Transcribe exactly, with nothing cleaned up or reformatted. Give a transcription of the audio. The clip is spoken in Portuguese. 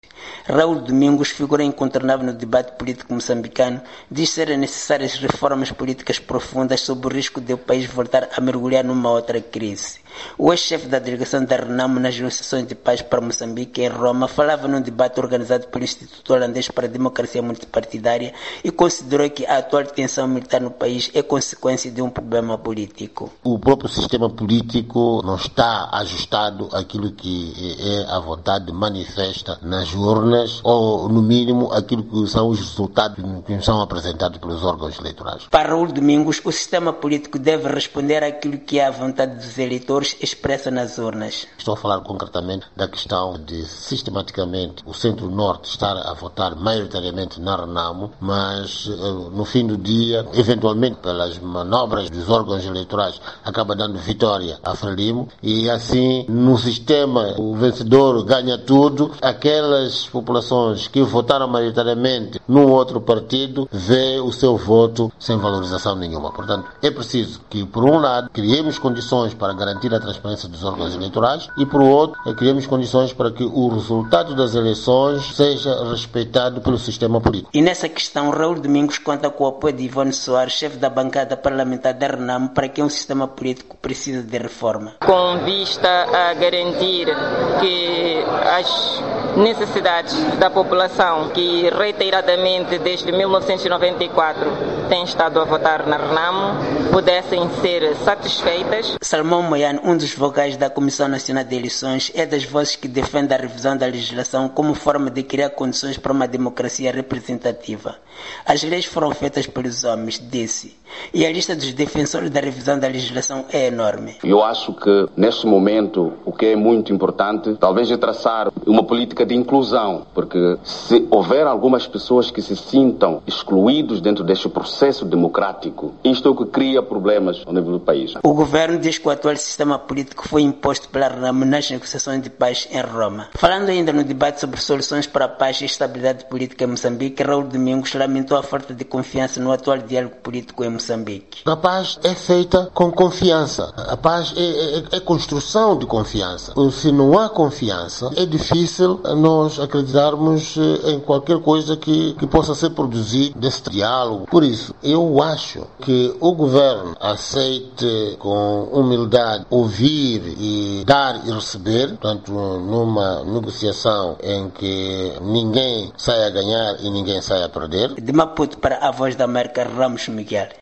Raul Domingos, figura incontornável no debate político moçambicano, diz serem necessárias reformas políticas profundas sob o risco de o país voltar a mergulhar numa outra crise. O ex-chefe da delegação da Renamo nas negociações de paz para Moçambique, em Roma, falava num debate organizado pelo Instituto Holandês para a Democracia Multipartidária e considerou que a atual tensão militar no país é consequência de um problema político. O próprio sistema político não está ajustado àquilo que é a vontade manifesta nas urnas, ou, no mínimo, aquilo que são os resultados que são apresentados pelos órgãos eleitorais. Para Raul Domingos, o sistema político deve responder àquilo que é a vontade dos eleitores expressa nas urnas. Estou a falar concretamente da questão de, sistematicamente, o Centro-Norte estar a votar maioritariamente na Renamo, mas, no fim do dia, eventualmente, pelas manobras dos órgãos eleitorais, acaba dando vitória a Frelimo, e assim, no sistema, o vencedor ganha tudo. Aquelas populações que votaram maioritariamente num outro partido, vê o seu voto sem valorização nenhuma. Portanto, é preciso que, por um lado, criemos condições para garantir a transparência dos órgãos eleitorais e, por outro, criemos condições para que o resultado das eleições seja respeitado pelo sistema político. E nessa questão, Raul Domingos conta com o apoio de Ivone Soares, chefe da bancada parlamentar da Renamo, para que um sistema político precisa de reforma. Com vista a garantir que as necessidades da população, que reiteradamente desde mil novecentos e noventa e quatro tem estado a votar na Renamo, pudessem ser satisfeitas. Salmão Moiano, um dos vogais da Comissão Nacional de Eleições, é das vozes que defende a revisão da legislação como forma de criar condições para uma democracia representativa. As leis foram feitas pelos homens, disse, e a lista dos defensores da revisão da legislação é enorme. Eu acho que, neste momento, o que é muito importante, talvez é traçar uma política de inclusão, porque se houver algumas pessoas que se sintam excluídos dentro deste processo democrático, isto é o que cria problemas ao nível do país. O governo diz que o atual sistema político foi imposto pela Renamo nas negociações de paz em Roma. Falando ainda no debate sobre soluções para a paz e estabilidade política em Moçambique, Raul Domingos lamentou a falta de confiança no atual diálogo político em Moçambique. A paz é feita com confiança. A paz é, é, é construção de confiança. Se não há confiança, é difícil nós acreditarmos em qualquer coisa que, que possa ser produzido desse diálogo. Por isso, eu acho que o governo aceite com humildade ouvir e dar e receber, portanto, numa negociação em que ninguém sai a ganhar e ninguém sai a perder. De Maputo para a Voz da América, Ramos Miguel.